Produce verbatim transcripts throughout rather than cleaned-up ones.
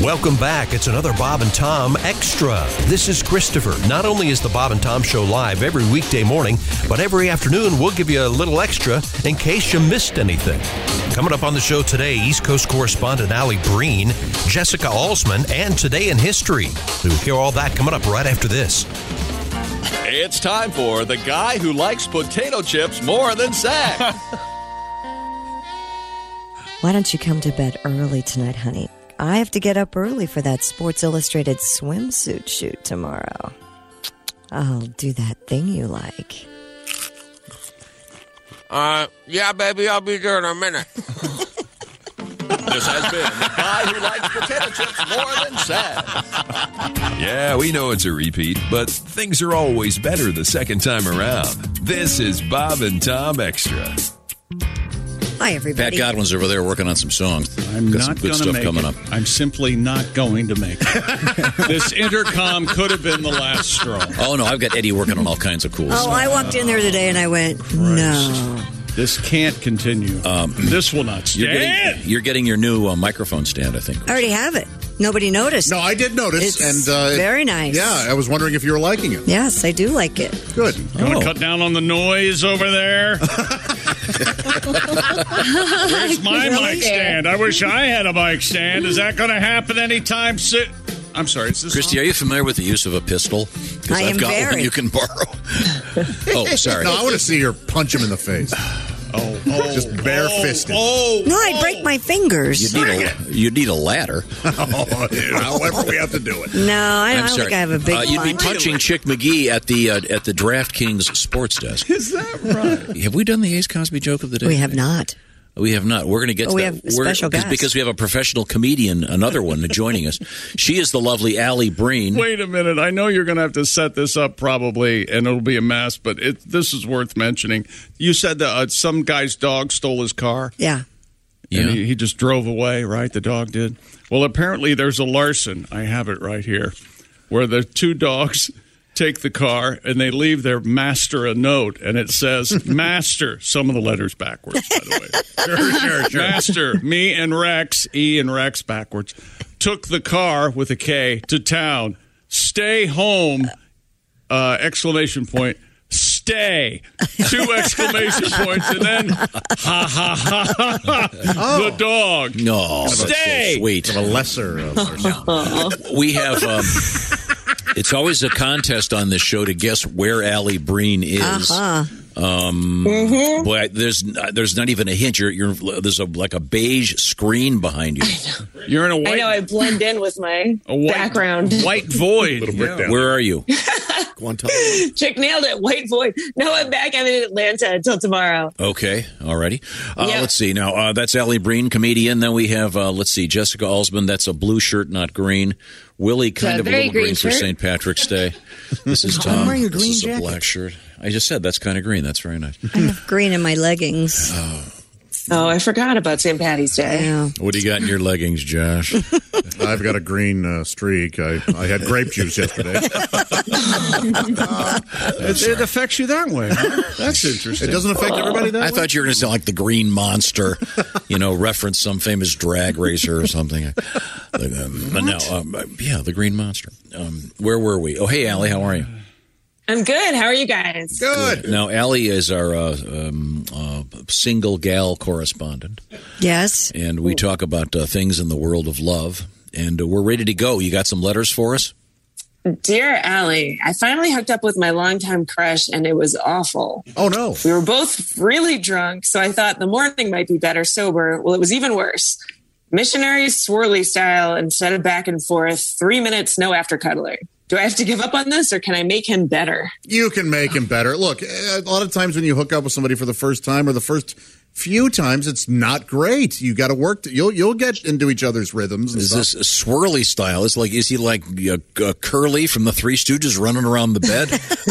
Welcome back. It's another Bob and Tom Extra. This is Christopher. Not only is the Bob and Tom Show live every weekday morning, but every afternoon we'll give you a little extra in case you missed anything. Coming up on the show today, East Coast correspondent Allie Breen, Jessica Alsman, and Today in History. We'll hear all that coming up right after this. It's time for the guy who likes potato chips more than Zach. Why don't you come to bed early tonight, honey? I have to get up early for that Sports Illustrated swimsuit shoot tomorrow. I'll do that thing you like. Uh, yeah, baby, I'll be there in a minute. This has been the guy who likes potato chips more than Zach. Yeah, we know it's a repeat, but things are always better the second time around. This is Bob and Tom Extra. Hi, everybody. Pat Godwin's over there working on some songs. I'm Got not some good going to stuff make coming it. up. I'm simply not going to make it. This intercom could have been the last straw. Oh, no, I've got Eddie working on all kinds of cool Oh, stuff. I walked in there today and I went, no. This can't continue. Um, this will not You're stand. getting, you're getting your new uh, microphone stand, I think. I already have it. Nobody noticed. No, I did notice. It's and uh, very nice. Yeah, I was wondering if you were liking it. Yes, I do like it. Good. You want to cut down on the noise over there? Where's my Really? mic stand? I wish I had a mic stand. Is that going to happen anytime soon? I'm sorry. Is this Christy, on? are you familiar with the use of a pistol? Because I I've am got one very. you can borrow. Oh, sorry. No, I want to see her punch him in the face. Oh, oh, Just bare-fisted. Oh, oh, No, I'd break my fingers. You need a, you need a ladder. Oh, dude, however we have to do it. No, I, I I'm don't sorry. think I have a big uh, You'd be punch. punching Chick McGee at the uh, at the DraftKings sports desk. Is that right? Have we done the Ace Cosby joke of the day? We have not. We have not. We're going to get Oh, to we that. have a special We're, guest. Because we have a professional comedian, another one, joining us. She is the lovely Allie Breen. Wait a minute. I know you're going to have to set this up probably, and it'll be a mess, but it, this is worth mentioning. You said that uh, some guy's dog stole his car, Yeah. Yeah. and he, he just drove away, right? The dog did. Well, apparently there's a larceny. I have it right here, where the two dogs take the car, and they leave their master a note, and it says, Master, some of the letters backwards, by the way. Sure, sure, sure. Master, me and Rex, E and Rex backwards, took the car with a K to town. Stay home, uh, exclamation point. Stay. Two exclamation points, and then ha ha ha ha ha. Oh. The dog. No, that's so Stay. sweet. Of a lesser uh, person. We have. Um, it's always a contest on this show to guess where Allie Breen is. Uh-huh. Um, Mm-hmm. Boy, there's there's not even a hint. You're, you're there's a like a beige screen behind you. You're in a white. I know I blend in with my a white background. White void. Little brick down. Where are you? Guantanamo. Chick nailed it. White void. No, I'm back. I'm in Atlanta until tomorrow. Okay, alrighty. Uh, Yeah. Let's see. Now, uh, that's Allie Breen, comedian. Then we have, uh, let's see, Jessica Alsman. That's a blue shirt, not green. Willie, kind a of a very little green green for shirt. Saint Patrick's Day. This is Tom. I'm wearing a this green is a jacket. black shirt. I just said that's kind of green. That's very nice. I have green in my leggings. Oh, I forgot about Saint Patty's Day. Yeah. What do you got in your leggings, Josh? I've got a green uh, streak. I, I had grape juice yesterday. It, it affects you that way. Huh? That's interesting. It doesn't affect everybody that I way? thought you were going to sound like the Green Monster, you know, reference some famous drag racer or something. Like, um, but no, um, yeah, the Green Monster. Um, where were we? Oh, hey, Allie, how are you? I'm good. How are you guys? Good. Now, Allie is our uh, um, uh, single gal correspondent, Yes. and we talk about uh, things in the world of love. And uh, we're ready to go. You got some letters for us? Dear Allie, I finally hooked up with my longtime crush and it was awful. Oh, no. We were both really drunk, so I thought the morning might be better sober. Well, it was even worse. Missionary swirly style instead of back and forth, three minutes, no after cuddling. Do I have to give up on this or can I make him better? You can make him better. Look, a lot of times when you hook up with somebody for the first time or the first few times, it's not great. You got to work. To, you'll you'll get into each other's rhythms. And Is stuff. this a swirly style? Is like is he like uh, uh, Curly from the Three Stooges running around the bed?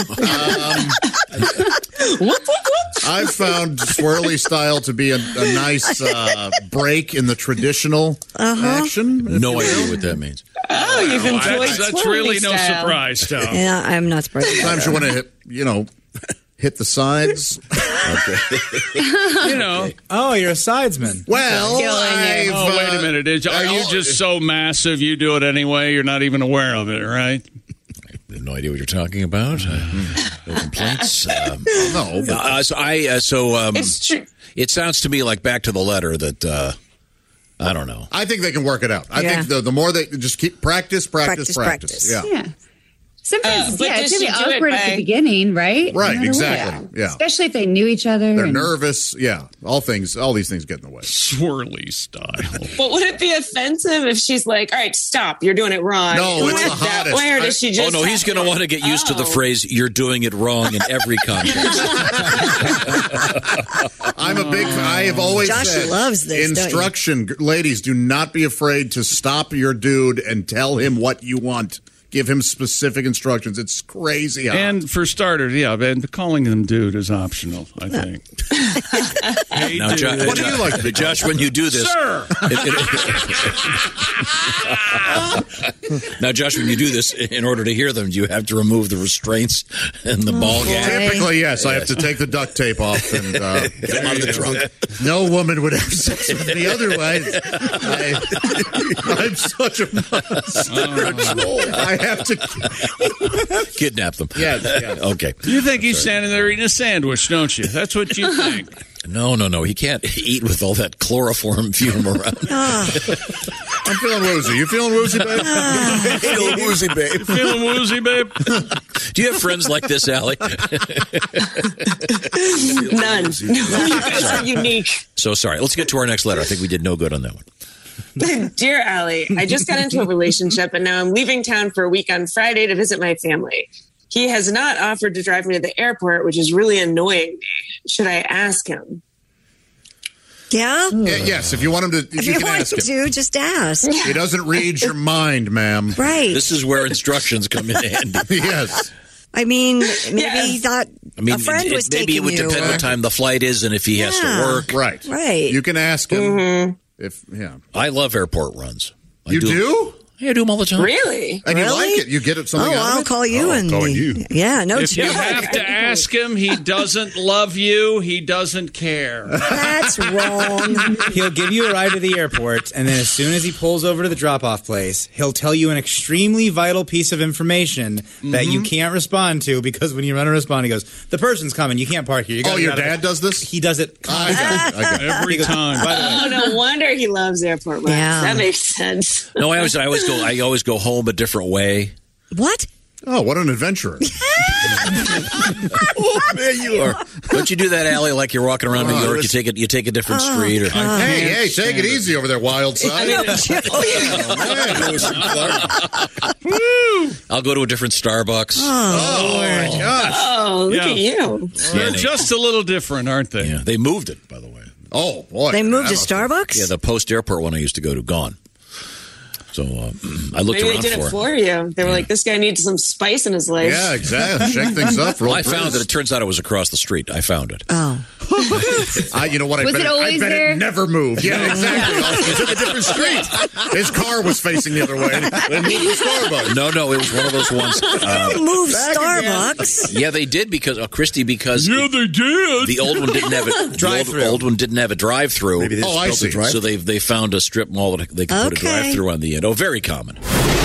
I've found swirly style to be a, a nice uh, break in the traditional action. if No you idea will. what that means. Oh, you've enjoyed That's, that's swirly really no style. surprise, Tom. Yeah, I'm not surprised. Sometimes you want to hit, you know, hit the sides. You know. Oh, you're a sidesman. Well, I've, oh, wait a uh, minute. Is, are you just so massive you do it anyway? You're not even aware of it, right? I have no idea what you're talking about. Uh, no complaints. Um, no. But, uh, so I. Uh, so um, It's true. it sounds to me like back to the letter that uh, I don't know. I think they can work it out. I Yeah. think the, the more they just keep practice, practice, Practice, practice. practice. Yeah. Yeah. Sometimes, Uh, but yeah, it's does going to be she do it awkward at by- the beginning, right? Right, No matter exactly. what. Yeah. Especially if they knew each other. They're and- nervous. Yeah. All things, all these things get in the way. Swirly style. But would it be offensive if she's like, all right, stop, you're doing it wrong? No, it's Is the it that hottest. way, or I- does she just Oh no, he's have going to want to get used to the Oh. phrase "you're doing it wrong" in every context. I'm a big. I have always Josh said, loves this, don't you? instruction. G- Ladies, do not be afraid to stop your dude and tell him what you want. Give him specific instructions. It's crazy. How And for starters, yeah, and calling them dude is optional, I think. Hey, Now, dude. Jo- What do you like to be Josh? When you do this, Sir! now, Josh, when you do this, in order to hear them, you have to remove the restraints and the ball gag. Typically, yes. I have to take the duct tape off and uh, Get them out of the trunk. no woman would have sex with me otherwise. I, I'm such a monster. I have to. Kidnap them. Yes, yes. Okay. You think he's standing there eating a sandwich, don't you? That's what you think. No, no, no. He can't eat with all that chloroform fume around. I'm feeling woozy. You feeling woozy, babe? Feeling woozy, babe. Feeling woozy, babe? Do you have friends like this, Allie? None. You guys are unique. So sorry. Let's get to our next letter. I think we did no good on that one. Dear Allie, I just got into a relationship and now I'm leaving town for a week on Friday to visit my family. He has not offered to drive me to the airport, which is really annoying me. Should I ask him? Yeah? Yeah, yes, if you want him to, If you you can want ask him. to, just ask. He doesn't read your mind, ma'am. Right. This is where instructions come in handy. Yes. I mean, maybe Yes. he thought I mean, a friend it, was maybe taking it would you. depend what time the flight is and if he has to Yeah. work. Right. Right. You can ask him. Mm-hmm. If yeah. I love airport runs. I You do? Yeah, I do them all the time. Really? And you Really? like it? You get it something Oh, out of I'll it? call you Oh, and calling you. Yeah, no If you joke. have to ask him, he doesn't love you. He doesn't care. That's wrong. He'll give you a ride to the airport, and then as soon as he pulls over to the drop-off place, he'll tell you an extremely vital piece of information that you can't respond to because when you run to respond, he goes, "The person's coming. You can't park here." You Oh, gotta your get out of dad it." does this? He does it. I got it. I got it. Every time. By the way, Oh, no wonder he loves airport runs. Yeah. That makes sense. No, I always, I always go. I always go home a different way. What? Oh, what an adventurer. Oh, there you are. Don't you do that, Allie? Like you're walking around New Oh, York, it you was- take it. You take a different street. Or Hey, hey, take it easy over there, wild side. I'll go to a different Starbucks. Oh, my gosh. Oh, look Yeah. at you. They're just a little different, aren't they? Yeah, they moved it, by the way. Oh, boy. They moved to That must- Starbucks? Yeah, the post airport one I used to go to gone. So uh, I looked Maybe they around did for it for you. They were like, this guy needs some spice in his life. Yeah, exactly. Shake things up. Roll Well, I found breeze. that it turns out it was across the street. I found it. Oh. I, you know what? I Was bet it always I bet there? it never moved. Yeah, exactly. He took a different street. His car was facing the other way. They moved to Starbucks. No, no, it was one of those ones. Uh, Move Starbucks. yeah, they did because uh, Christy because Yeah, they did. the old one didn't have it. The old, Drive-through. old one didn't have a drive-through. Maybe they Oh, I see. So they they found a strip mall that they could put a Okay. drive-through on the end. Oh, very common.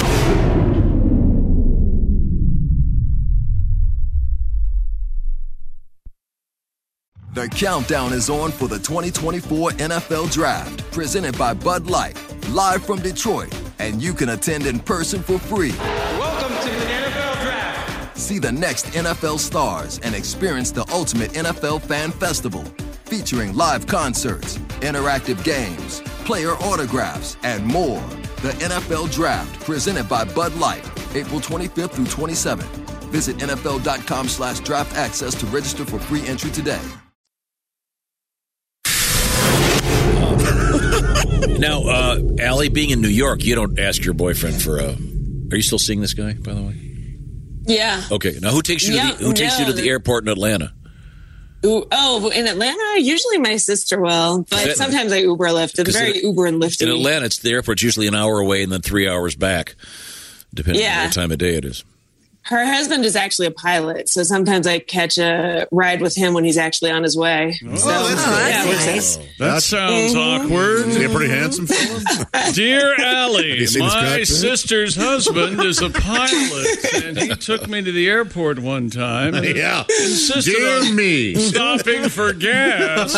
The countdown is on for the twenty twenty-four N F L Draft, presented by Bud Light, live from Detroit, and you can attend in person for free. Welcome to the N F L Draft. See the next N F L stars and experience the ultimate N F L fan festival, featuring live concerts, interactive games, player autographs, and more. The N F L Draft, presented by Bud Light, April twenty-fifth through twenty-seventh. Visit N F L dot com slash draft access to register for free entry today. Now, uh, Allie, being in New York, you don't ask your boyfriend for a. Are you still seeing this guy, by the way? Yeah. Okay. Now, who takes you Yeah, to the Who takes you to no, the the- airport in Atlanta? Ooh, oh, in Atlanta, usually my sister will, but That- sometimes I Uber or Lyft. It's 'Cause very in- Uber and Lyfty. In Atlanta, it's the airport's usually an hour away and then three hours back, depending Yeah. on what time of day it is. Her husband is actually a pilot, so sometimes I catch a ride with him when he's actually on his way. Oh, so, that's yeah, nice. nice. That sounds Mhm. awkward. Is he a pretty handsome fella? Dear Allie, you seen his my cockpit? sister's husband is a pilot, and he took me to the airport one time. And Yeah. insisted Dear on me. stopping for gas.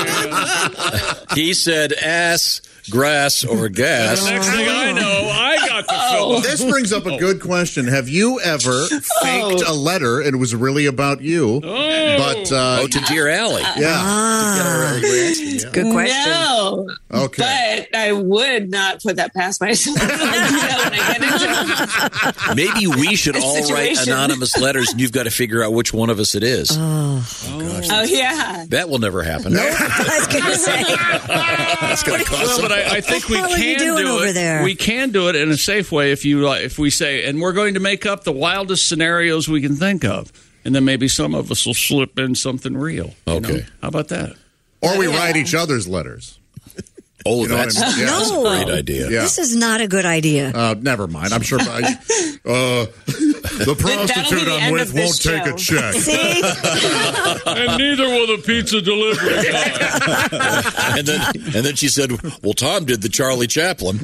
He said ass, grass, or gas. The next thing I know, I got to fill up. This brings up a good question. Have you ever faked a letter and it was really about you? But uh, Oh, to Dear Allie. yeah. Ah, good question. No. Okay. But I would not put that past myself. I do that when I get into Maybe we should A all write situation. anonymous letters, and you've got to figure out which one of us it is. Oh, Oh, yeah. That will never happen. I was going to say. That's going to cost Well, some- but I, I think we What the hell are you can doing do over it. there? We can do it in a safe way if you like, if we say, and we're going to make up the wildest scenarios we can think of, and then maybe some of us will slip in something real. you Okay. know? How about that? Or we write each other's letters. Oh, You know what that's, I mean? Yeah. that's a No. great idea. Yeah. This is not a good idea. Uh, never mind. I'm sure I, uh, the prostitute the I'm end with of won't this take a show. check. See? And neither will the pizza delivery guy. And then, and then she said, "Well, Tom did the Charlie Chaplin."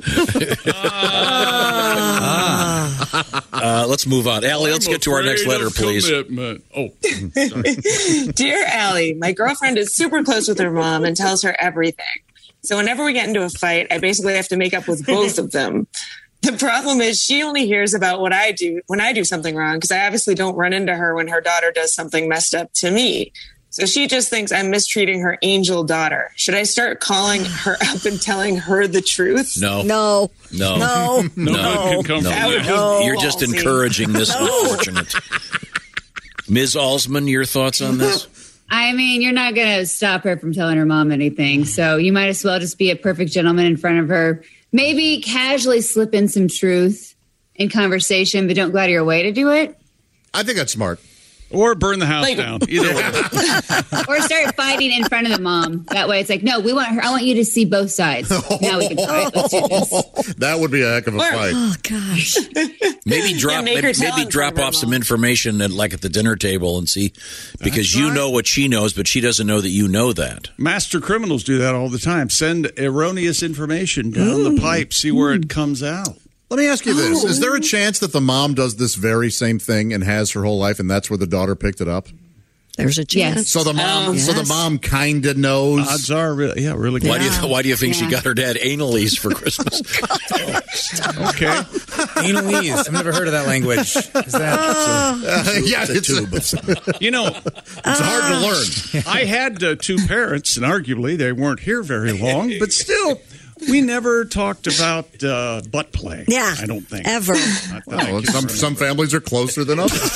uh, let's move on, Allie. Let's I'm get to our next afraid letter, of please. Commitment. Oh, Dear Allie, my girlfriend is super close with her mom and tells her everything. So whenever we get into a fight, I basically have to make up with both of them. The problem is she only hears about what I do when I do something wrong, because I obviously don't run into her when her daughter does something messed up to me. So she just thinks I'm mistreating her angel daughter. Should I start calling her up and telling her the truth? No, No. no, No. no, good can come no. from You're, that. No. you're just Ballsy. encouraging this unfortunate. Miz Alsman, your thoughts on this? I mean, you're not going to stop her from telling her mom anything. So you might as well just be a perfect gentleman in front of her. Maybe casually slip in some truth in conversation, but don't go out of your way to do it. I think that's smart. Or burn the house Like- down. Either way. Or start fighting in front of the mom. That way it's like, no, we want her. I want you to see both sides. Now we can fight. Let's do this. That would be a heck of a Or- fight. Oh, gosh. Maybe drop make her maybe, tell maybe in drop front of her off some mom. information at, like at the dinner table and see, because you know what she knows, but she doesn't know that you know that. Master criminals do that all the time. Send erroneous information down the pipe, see where it comes out. Let me ask you this. Is there a chance that the mom does this very same thing and has her whole life, and that's where the daughter picked it up? There's a chance. Yes. So the mom, Um, so the yes. mom kind of knows. Odds are, really, yeah, really good. Why do you Yeah. Why do you think she Yeah. got her dad analies for Christmas? Okay. Analese. I've never heard of that language. Is that Uh, yeah, It's a it's, tube of You know, it's hard to learn. I had uh, two parents, and arguably they weren't here very long, but still, we never talked about uh, butt play. Yeah. I don't think. Ever. I Well, think. some some families are closer than others.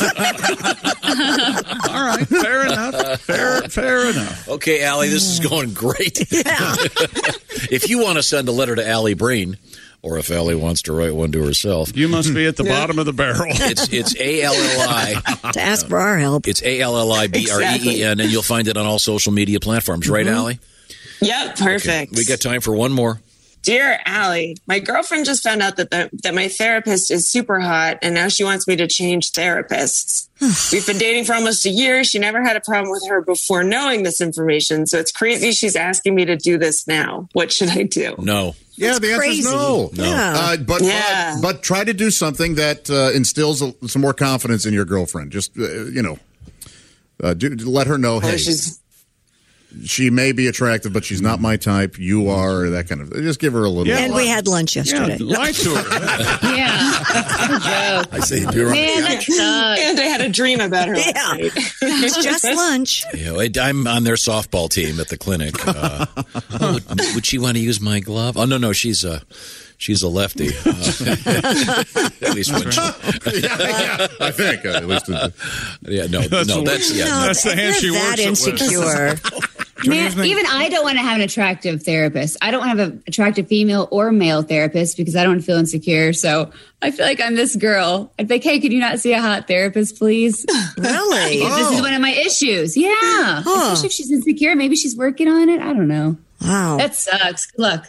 All right, fair enough. Fair, fair enough. Okay, Allie, this is going great. If you want to send a letter to Allie Breen, or if Allie wants to write one to herself, You must be at the bottom of the barrel. it's it's A L L I. To ask for our help. It's A L L I B R E E N, and you'll find it on all social media platforms, right, Allie? Yep, perfect. We got time for one more. Dear Allie, my girlfriend just found out that the, that my therapist is super hot, and now she wants me to change therapists. We've been dating for almost a year. She never had a problem with her before knowing this information, so it's crazy she's asking me to do this now. What should I do? No. Yeah, the answer is crazy. no. No. Yeah. Uh, but, Yeah. but but try to do something that uh, instills a, some more confidence in your girlfriend. Just uh, you know, uh, do, let her know. Oh, Hey, she's she may be attractive, but she's not my type. You are, that kind of. Just give her a little. And we had lunch Yeah, yesterday. lie to her. Yeah. I say you're right. Man, that sucks. and I had a dream about her. Yeah. Last night. It's just lunch. You know, I- I'm on their softball team at the clinic. Uh, oh, would, would she want to use my glove? Oh no, no, she's a she's a lefty. Uh, at least when she, yeah, yeah, I think uh, at least. Uh, yeah, no, That's no, a- that's yeah. No, no. That's the hand if she you're that works it with. insecure. Man, even I don't want to have an attractive therapist. I don't have an attractive female or male therapist because I don't feel insecure. So I feel like I'm this girl. I'd be like, hey, could you not see a hot therapist, please? Really? This is one of my issues. Yeah. Huh. Especially if she's insecure. Maybe she's working on it. I don't know. Wow. That sucks. Good luck.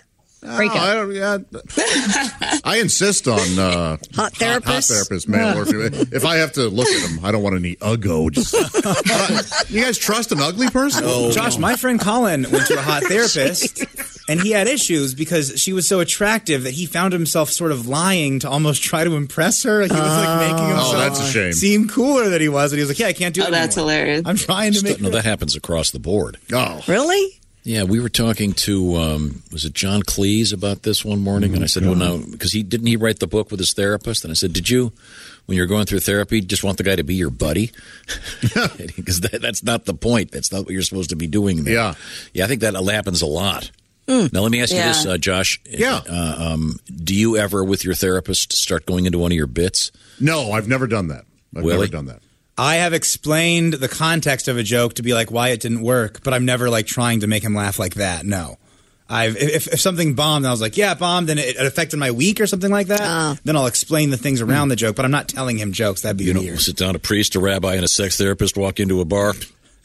Break Oh, up. I, don't, yeah. I insist on uh, Hot therapist? Hot, hot therapist, male or female. If I have to look at them, I don't want any uggo. Just, uh, you guys trust an ugly person? No. Josh, my friend Colin went to a hot therapist, and he had issues because she was so attractive that he found himself sort of lying to almost try to impress her. He was like making himself oh, that's a shame. seem cooler than he was, and he was like, "Yeah, I can't do it." Oh, that's anymore. hilarious. I'm trying to make. No, that happens across the board. Oh, Really? Yeah, we were talking to um, was it John Cleese about this one morning, Oh, and I said, "Well, no," because he didn't he write the book with his therapist, and I said, "Did you, when you're going through therapy, just want the guy to be your buddy? Because that, that's not the point. That's not what you're supposed to be doing there." Yeah, yeah, I think that happens a lot. Mm. Now, let me ask Yeah. you this, uh, Josh. Yeah. Uh, um, do you ever, with your therapist, start going into one of your bits? no, I've never done that. I've Willie? never done that. I have explained the context of a joke to be like why it didn't work, but I'm never like trying to make him laugh like that. No. I've if, if something bombed and I was like, yeah, it bombed and it, it affected my week or something like that, Oh. then I'll explain the things around the joke, but I'm not telling him jokes. That'd be You weird. know, sit down a priest, a rabbi, and a sex therapist walk into a bar.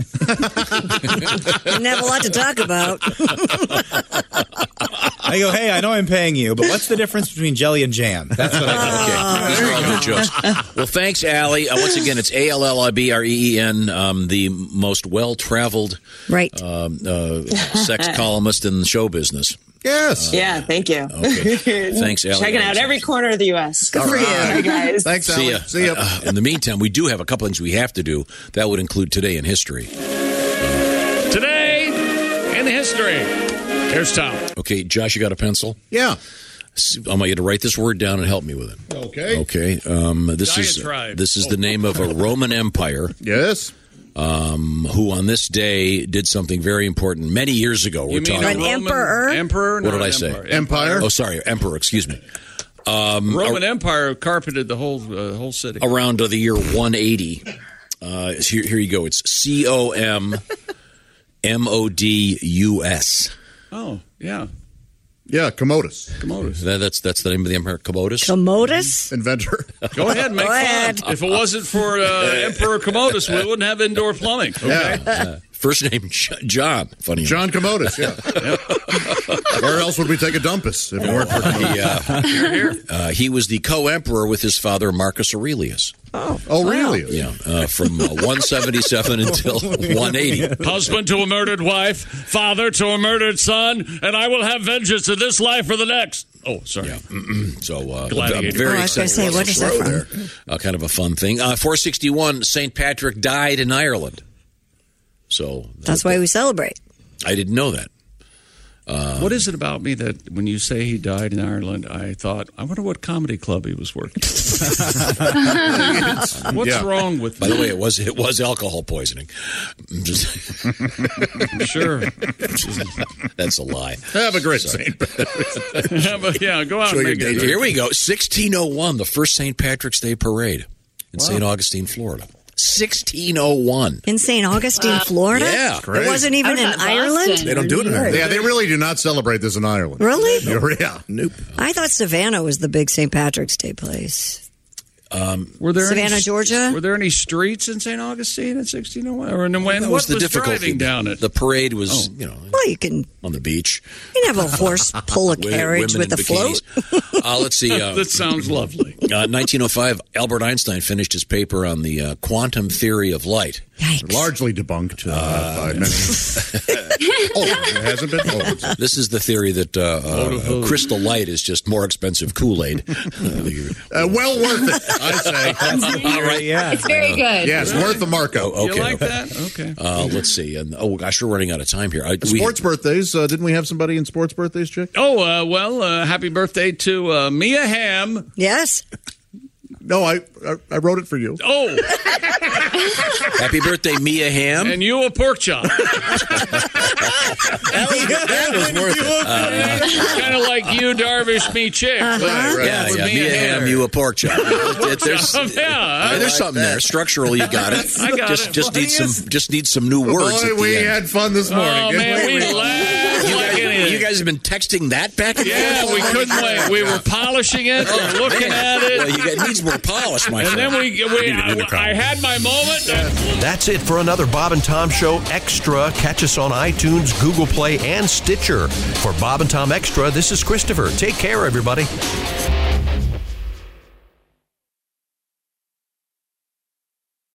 Didn't have a lot to talk about. I go, hey, I know I'm paying you, but what's the difference between jelly and jam? That's what I Okay, these are all good jokes. Well, thanks, Allie. Uh, once again, it's A L L I B R E E N, um, the most well-traveled Right. um, uh, sex columnist in the show business. Yes. Yeah, thank you. Okay. Thanks, Allie. Checking out every corner of the U S Good for you. All right, guys. Thanks, See Allie. ya. See ya. Uh, in the meantime, we do have a couple things we have to do. That would include Today in History. Today in history. Here's Tom. Okay, Josh, you got a pencil? Yeah. I want you to write this word down and help me with it. Okay. Okay. Um, this is Diatribe. this is the name of a Roman empire. Yes. Um, who on this day did something very important many years ago. We're You mean talking. a An Roman emperor? Emperor? What Not did I an say? empire. Empire. Oh, sorry, emperor. Excuse me. Um, Roman Empire carpeted the whole uh, whole city. around uh, the year one eighty. Uh, here, here you go. It's C O M M O D U S. Oh, yeah. Yeah, Commodus. Commodus. That, that's that's the name of the empire, Commodus. Commodus? Inventor. Go ahead, make Go fun. ahead. If it wasn't for uh, Emperor Commodus, we wouldn't have indoor plumbing. Okay? Uh, first name J- John. Funny. enough. John Commodus, yeah. Where else would we take a dumpus if it weren't for Commodus? He, uh, uh, he was the co-emperor with his father Marcus Aurelius. Oh. Oh, really? Yeah, uh, from uh, one seventy-seven until one eighty. Husband to a murdered wife, father to a murdered son, and I will have vengeance in this life or the next. Oh, sorry. So, uh, Gladiator. a very Oh, I was gonna exciting say, what is that show from? there. Uh, kind of a fun thing. Uh, four sixty-one, Saint Patrick died in Ireland. So That's why we celebrate. I didn't know that. Uh, What is it about me that when you say he died in Ireland, I thought, I wonder what comedy club he was working at. What's Yeah. wrong with By the way, it was it was alcohol poisoning. I'm just Sure. that's a lie. Have a great Sorry. Saint Patrick's. yeah, but yeah, go out Show and your make it. date. Here we go. sixteen oh one, the first Saint Patrick's Day parade in Saint Augustine, Florida. sixteen oh one. In Saint Augustine, Florida? Yeah. It Great. wasn't even in How about Ireland? Boston? They don't do it in Ireland. Yeah, they really do not celebrate this in Ireland. Really? Yeah. Nope. I thought Savannah was the big Saint Patrick's Day place. Um, Were there Savannah, any, Georgia? Were there any streets in Saint Augustine in sixteen oh one? Or in when, that what was the difficulty. driving down it? The parade was, Oh. you know, Well, you can, on the beach. you can have a horse pull a Women- carriage women with in a float. bikinis. Uh, let's see. Uh, that sounds lovely. uh, nineteen oh five, Albert Einstein finished his paper on the uh, quantum theory of light. Yikes. Largely debunked uh, by many. Oh, it hasn't been? Oh, it's- This is the theory that uh, uh, crystal light is just more expensive Kool-Aid. uh, well worth it, I say. All right. Yeah. It's very good. Yes, worth the markup. Okay. You like okay. that? Okay. Uh, let's see. And, oh, gosh, we're running out of time here. I, we- Sports birthdays. Uh, didn't we have somebody in sports birthdays, Chick? Oh, uh, well, uh, happy birthday to uh, Mia Hamm. Yes. No, I I, I wrote it for you. Oh, Happy birthday, Mia Hamm. and you a pork chop. That was worth it. Kind of like you, Darvish, me, Chick. Right, right. Yeah, with yeah. Mia Mia Hamm. Hamm, you a pork chop. It- there's, Yeah, there's something there. Structurally, you got it. I got just, it. Just need some. Just need some new words. Boy, at the we end. had fun this morning. Oh, didn't man, we? we laughed. wasn't You like guys, anything. you guys have been texting that back and Yeah, forth? we couldn't wait. We were polishing it. We were looking at it. Well, you got, it needs more polish, my And friend. then we, we I need an I, I had my moment. That's it for another Bob and Tom Show Extra. Catch us on iTunes, Google Play, and Stitcher. For Bob and Tom Extra, this is Christopher. Take care, everybody.